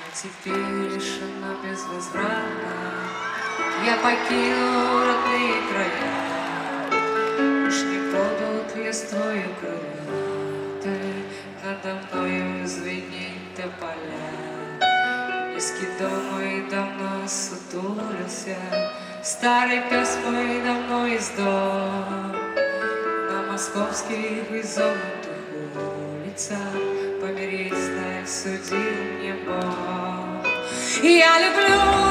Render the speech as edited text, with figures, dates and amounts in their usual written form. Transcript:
Теперь лишена безвозвратно, я покинул родные края. Уж не продут ли с твою крылатой надо мною звенеть тополя? Низкий дом мой давно сутулился, старый пес мой давно издох. На московских изогнутых улицах помереть, знай, судил мне Бог. Я люблю